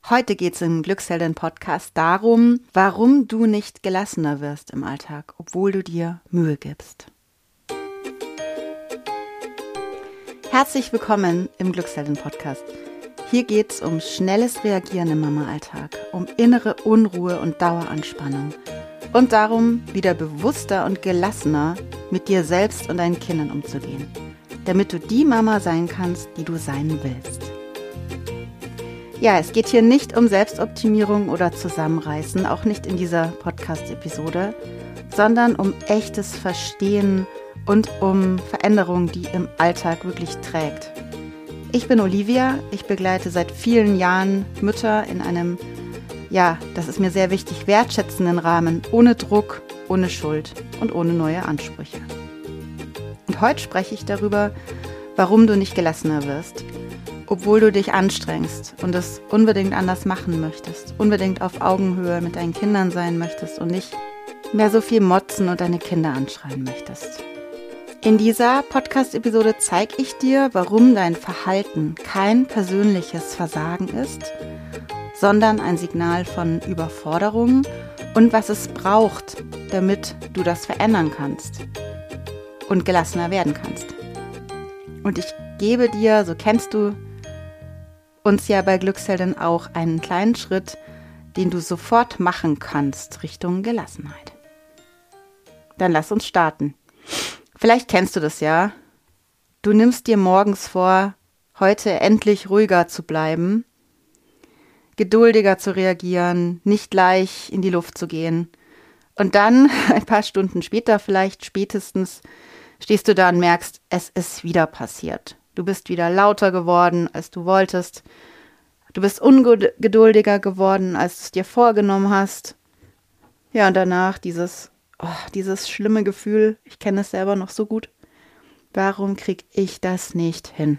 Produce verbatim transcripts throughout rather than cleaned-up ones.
Heute geht es im Glücksheldin-Podcast darum, warum du nicht gelassener wirst im Alltag, obwohl du dir Mühe gibst. Herzlich willkommen im Glücksheldin-Podcast. Hier geht es um schnelles Reagieren im Mama-Alltag, um innere Unruhe und Daueranspannung und darum, wieder bewusster und gelassener mit dir selbst und deinen Kindern umzugehen, damit du die Mama sein kannst, die du sein willst. Ja, es geht hier nicht um Selbstoptimierung oder Zusammenreißen, auch nicht in dieser Podcast-Episode, sondern um echtes Verstehen und um Veränderung, die im Alltag wirklich trägt. Ich bin Olivia, ich begleite seit vielen Jahren Mütter in einem, ja, das ist mir sehr wichtig, wertschätzenden Rahmen, ohne Druck, ohne Schuld und ohne neue Ansprüche. Und heute spreche ich darüber, warum du nicht gelassener wirst, obwohl du dich anstrengst und es unbedingt anders machen möchtest, unbedingt auf Augenhöhe mit deinen Kindern sein möchtest und nicht mehr so viel motzen und deine Kinder anschreien möchtest. In dieser Podcast-Episode zeige ich dir, warum dein Verhalten kein persönliches Versagen ist, sondern ein Signal von Überforderung und was es braucht, damit du das verändern kannst und gelassener werden kannst. Und ich gebe dir, so kennst du uns ja bei Glücksheldin auch, einen kleinen Schritt, den du sofort machen kannst Richtung Gelassenheit. Dann lass uns starten. Vielleicht kennst du das ja. Du nimmst dir morgens vor, heute endlich ruhiger zu bleiben, geduldiger zu reagieren, nicht gleich in die Luft zu gehen. Und dann, ein paar Stunden später vielleicht spätestens, stehst du da und merkst, es ist wieder passiert. Du bist wieder lauter geworden, als du wolltest. Du bist ungeduldiger geworden, als du es dir vorgenommen hast. Ja, und danach dieses, oh, dieses schlimme Gefühl, ich kenne es selber noch so gut. Warum kriege ich das nicht hin?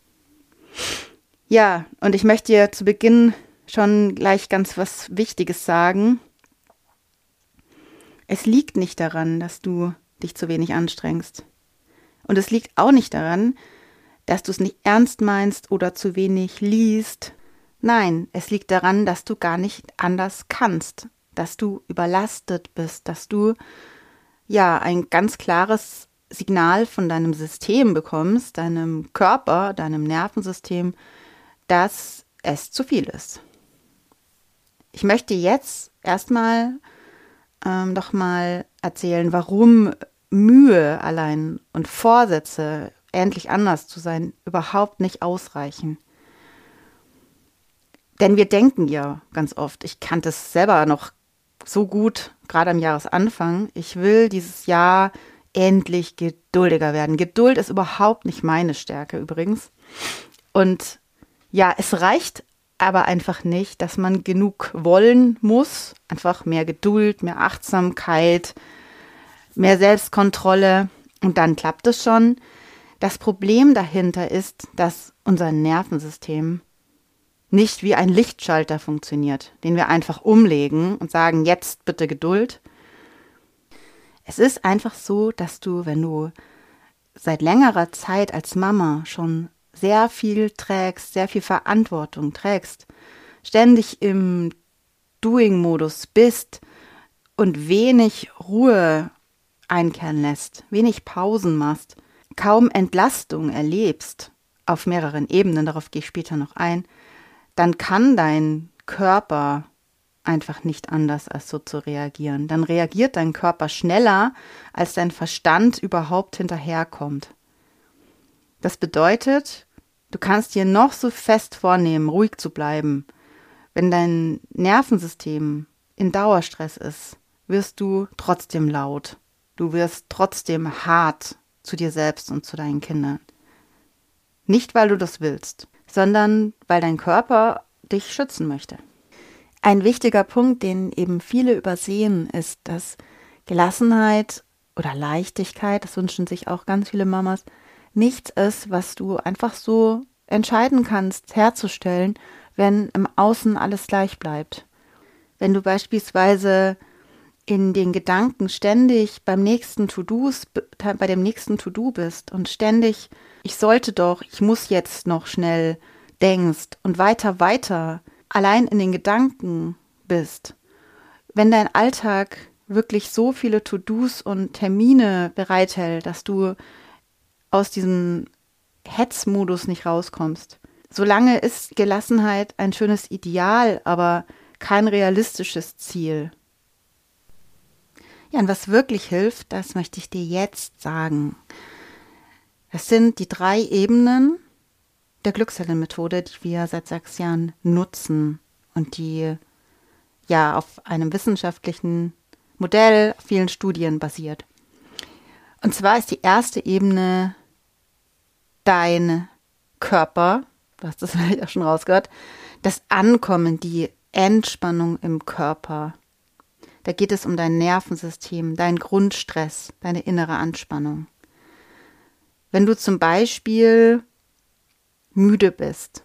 Ja, und ich möchte dir zu Beginn schon gleich ganz was Wichtiges sagen. Es liegt nicht daran, dass du dich zu wenig anstrengst. Und es liegt auch nicht daran, dass du es nicht ernst meinst oder zu wenig liest. Nein, es liegt daran, dass du gar nicht anders kannst, dass du überlastet bist, dass du ja ein ganz klares Signal von deinem System bekommst, deinem Körper, deinem Nervensystem, dass es zu viel ist. Ich möchte jetzt erstmal ähm, doch mal erzählen, warum Mühe allein und Vorsätze, endlich anders zu sein, überhaupt nicht ausreichen. Denn wir denken ja ganz oft, ich kannte es selber noch so gut, gerade am Jahresanfang, ich will dieses Jahr endlich geduldiger werden. Geduld ist überhaupt nicht meine Stärke übrigens. Und ja, es reicht aber einfach nicht, dass man genug wollen muss, einfach mehr Geduld, mehr Achtsamkeit, mehr Selbstkontrolle und dann klappt es schon. Das Problem dahinter ist, dass unser Nervensystem nicht wie ein Lichtschalter funktioniert, den wir einfach umlegen und sagen, jetzt bitte Geduld. Es ist einfach so, dass du, wenn du seit längerer Zeit als Mama schon sehr viel trägst, sehr viel Verantwortung trägst, ständig im Doing-Modus bist und wenig Ruhe einkehren lässt, wenig Pausen machst, kaum Entlastung erlebst, auf mehreren Ebenen, darauf gehe ich später noch ein, dann kann dein Körper einfach nicht anders, als so zu reagieren. Dann reagiert dein Körper schneller, als dein Verstand überhaupt hinterherkommt. Das bedeutet, du kannst dir noch so fest vornehmen, ruhig zu bleiben. Wenn dein Nervensystem in Dauerstress ist, wirst du trotzdem laut. Du wirst trotzdem hart zu dir selbst und zu deinen Kindern. Nicht, weil du das willst, sondern weil dein Körper dich schützen möchte. Ein wichtiger Punkt, den eben viele übersehen, ist, dass Gelassenheit oder Leichtigkeit, das wünschen sich auch ganz viele Mamas, nichts ist, was du einfach so entscheiden kannst, herzustellen, wenn im Außen alles gleich bleibt. Wenn du beispielsweise in den Gedanken ständig beim nächsten To-Dos, bei dem nächsten To-Do bist und ständig, ich sollte doch, ich muss jetzt noch schnell denkst und weiter, weiter allein in den Gedanken bist, wenn dein Alltag wirklich so viele To-Dos und Termine bereithält, dass du aus diesem Hetzmodus nicht rauskommst. Solange ist Gelassenheit ein schönes Ideal, aber kein realistisches Ziel. Ja, und was wirklich hilft, das möchte ich dir jetzt sagen. Das sind die drei Ebenen der Glücksellenmethode, die wir seit sechs Jahren nutzen und die ja auf einem wissenschaftlichen Modell, auf vielen Studien basiert. Und zwar ist die erste Ebene dein Körper, du hast das vielleicht auch schon rausgehört, das Ankommen, die Entspannung im Körper. Da geht es um dein Nervensystem, deinen Grundstress, deine innere Anspannung. Wenn du zum Beispiel müde bist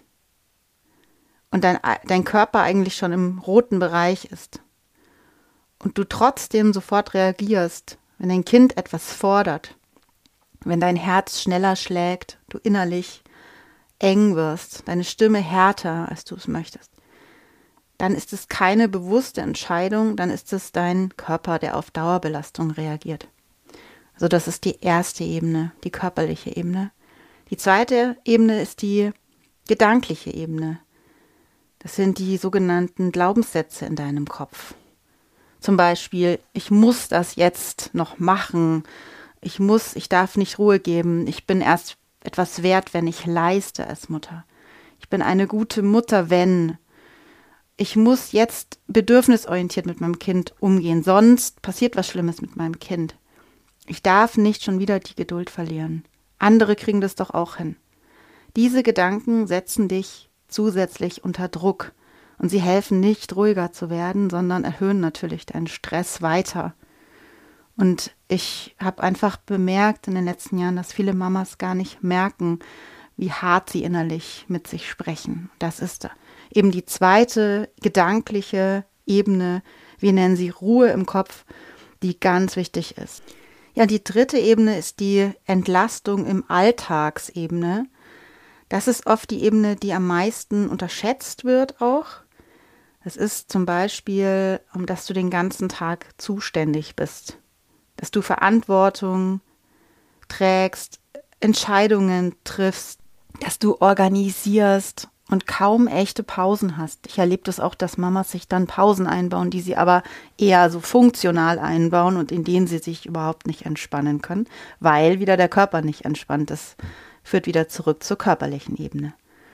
und dein, dein Körper eigentlich schon im roten Bereich ist und du trotzdem sofort reagierst, wenn dein Kind etwas fordert, wenn dein Herz schneller schlägt, du innerlich eng wirst, deine Stimme härter, als du es möchtest, dann ist es keine bewusste Entscheidung, dann ist es dein Körper, der auf Dauerbelastung reagiert. Also das ist die erste Ebene, die körperliche Ebene. Die zweite Ebene ist die gedankliche Ebene. Das sind die sogenannten Glaubenssätze in deinem Kopf. Zum Beispiel, ich muss das jetzt noch machen, ich muss, ich darf nicht Ruhe geben, ich bin erst etwas wert, wenn ich leiste als Mutter. Ich bin eine gute Mutter, wenn. Ich muss jetzt bedürfnisorientiert mit meinem Kind umgehen, sonst passiert was Schlimmes mit meinem Kind. Ich darf nicht schon wieder die Geduld verlieren. Andere kriegen das doch auch hin. Diese Gedanken setzen dich zusätzlich unter Druck und sie helfen nicht, ruhiger zu werden, sondern erhöhen natürlich deinen Stress weiter. Und ich habe einfach bemerkt in den letzten Jahren, dass viele Mamas gar nicht merken, wie hart sie innerlich mit sich sprechen. Das ist eben die zweite gedankliche Ebene, wir nennen sie Ruhe im Kopf, die ganz wichtig ist. Ja, die dritte Ebene ist die Entlastung im Alltagsebene. Das ist oft die Ebene, die am meisten unterschätzt wird auch. Es ist zum Beispiel, dass du den ganzen Tag zuständig bist, dass du Verantwortung trägst, Entscheidungen triffst, dass du organisierst und kaum echte Pausen hast. Ich erlebe das auch, dass Mamas sich dann Pausen einbauen, die sie aber eher so funktional einbauen und in denen sie sich überhaupt nicht entspannen können, weil wieder der Körper nicht entspannt ist. Führt wieder zurück zur körperlichen Ebene.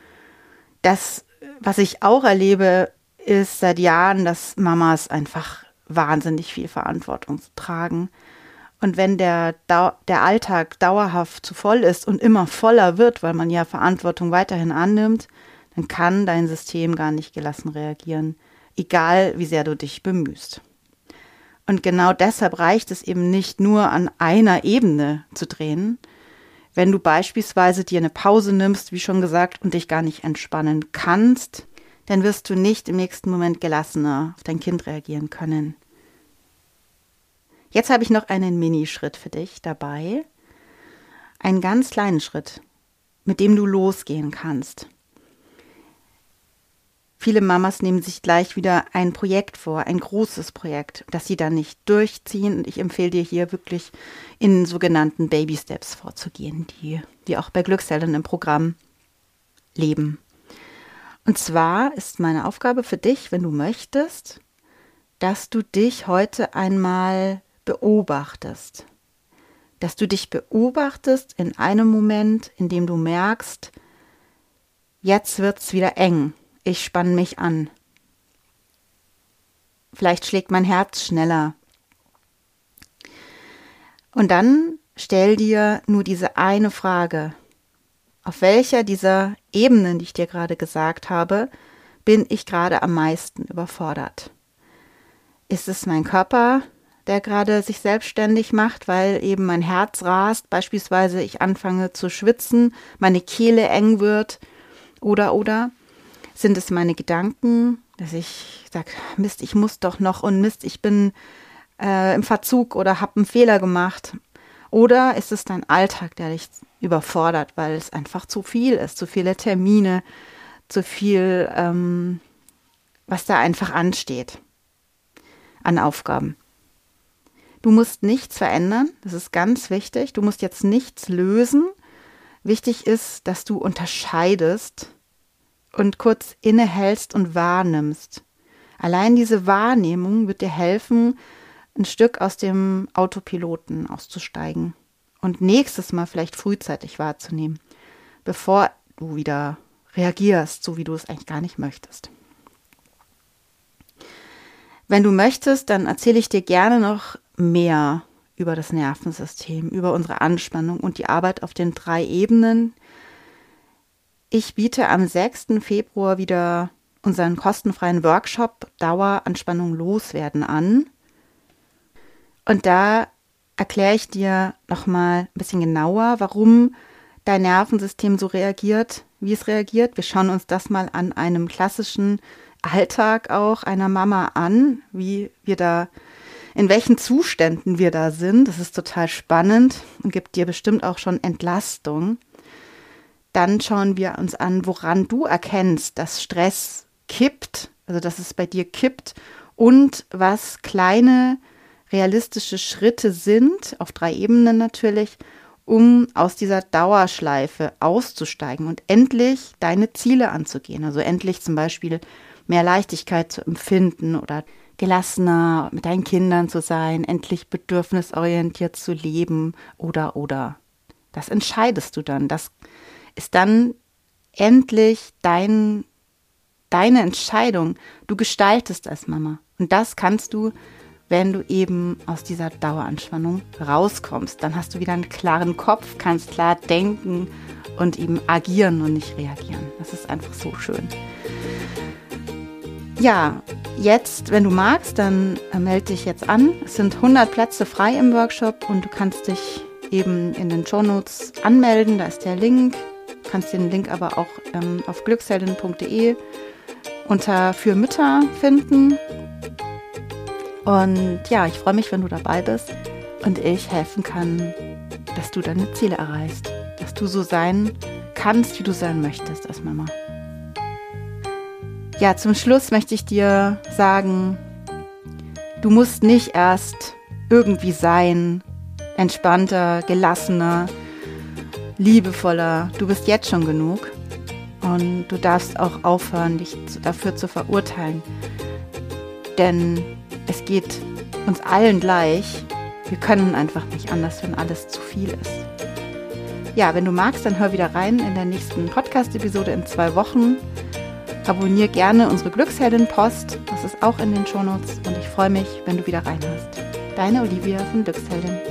Das, was ich auch erlebe, ist seit Jahren, dass Mamas einfach wahnsinnig viel Verantwortung tragen. Und wenn der, der Alltag dauerhaft zu voll ist und immer voller wird, weil man ja Verantwortung weiterhin annimmt, dann kann dein System gar nicht gelassen reagieren, egal wie sehr du dich bemühst. Und genau deshalb reicht es eben nicht nur an einer Ebene zu drehen. Wenn du beispielsweise dir eine Pause nimmst, wie schon gesagt, und dich gar nicht entspannen kannst, dann wirst du nicht im nächsten Moment gelassener auf dein Kind reagieren können. Jetzt habe ich noch einen Minischritt für dich dabei. Einen ganz kleinen Schritt, mit dem du losgehen kannst. Viele Mamas nehmen sich gleich wieder ein Projekt vor, ein großes Projekt, das sie dann nicht durchziehen. Und ich empfehle dir hier wirklich in sogenannten Baby Steps vorzugehen, die wir auch bei Glückseltern im Programm leben. Und zwar ist meine Aufgabe für dich, wenn du möchtest, dass du dich heute einmal beobachtest. Dass du dich beobachtest in einem Moment, in dem du merkst, jetzt wird's wieder eng. Ich spanne mich an. Vielleicht schlägt mein Herz schneller. Und dann stell dir nur diese eine Frage. Auf welcher dieser Ebenen, die ich dir gerade gesagt habe, bin ich gerade am meisten überfordert? Ist es mein Körper, der gerade sich selbstständig macht, weil eben mein Herz rast, beispielsweise ich anfange zu schwitzen, meine Kehle eng wird oder oder? Sind es meine Gedanken, dass ich sage, Mist, ich muss doch noch und Mist, ich bin äh, im Verzug oder habe einen Fehler gemacht? Oder ist es dein Alltag, der dich überfordert, weil es einfach zu viel ist, zu viele Termine, zu viel ähm, was da einfach ansteht an Aufgaben. Du musst nichts verändern, das ist ganz wichtig. Du musst jetzt nichts lösen. Wichtig ist, dass du unterscheidest und kurz innehältst und wahrnimmst. Allein diese Wahrnehmung wird dir helfen, ein Stück aus dem Autopiloten auszusteigen und nächstes Mal vielleicht frühzeitig wahrzunehmen, bevor du wieder reagierst, so wie du es eigentlich gar nicht möchtest. Wenn du möchtest, dann erzähle ich dir gerne noch mehr über das Nervensystem, über unsere Anspannung und die Arbeit auf den drei Ebenen. Ich biete am sechsten Februar wieder unseren kostenfreien Workshop Daueranspannung loswerden an. Und da erkläre ich dir nochmal ein bisschen genauer, warum dein Nervensystem so reagiert, wie es reagiert. Wir schauen uns das mal an einem klassischen Alltag auch einer Mama an, wie wir da, in welchen Zuständen wir da sind. Das ist total spannend und gibt dir bestimmt auch schon Entlastung. Dann schauen wir uns an, woran du erkennst, dass Stress kippt, also dass es bei dir kippt und was kleine realistische Schritte sind, auf drei Ebenen natürlich, um aus dieser Dauerschleife auszusteigen und endlich deine Ziele anzugehen. Also endlich zum Beispiel mehr Leichtigkeit zu empfinden oder gelassener mit deinen Kindern zu sein, endlich bedürfnisorientiert zu leben oder, oder. Das entscheidest du dann. Das ist dann endlich dein, deine Entscheidung. Du gestaltest als Mama. Und das kannst du, wenn du eben aus dieser Daueranspannung rauskommst. Dann hast du wieder einen klaren Kopf, kannst klar denken und eben agieren und nicht reagieren. Das ist einfach so schön. Ja, jetzt, wenn du magst, dann äh, melde dich jetzt an. Es sind hundert Plätze frei im Workshop und du kannst dich eben in den Shownotes anmelden. Da ist der Link. Du kannst den Link aber auch ähm, auf glücksheldin punkt de unter für Mütter finden. Und ja, ich freue mich, wenn du dabei bist und ich helfen kann, dass du deine Ziele erreichst. Dass du so sein kannst, wie du sein möchtest als Mama. Ja, zum Schluss möchte ich dir sagen, du musst nicht erst irgendwie sein, entspannter, gelassener, liebevoller. Du bist jetzt schon genug und du darfst auch aufhören, dich dafür zu verurteilen. Denn es geht uns allen gleich. Wir können einfach nicht anders, wenn alles zu viel ist. Ja, wenn du magst, dann hör wieder rein in der nächsten Podcast-Episode in zwei Wochen. Abonniere gerne unsere Glücksheldin-Post, das ist auch in den Shownotes und ich freue mich, wenn du wieder reinhörst. Deine Olivia von Glücksheldin.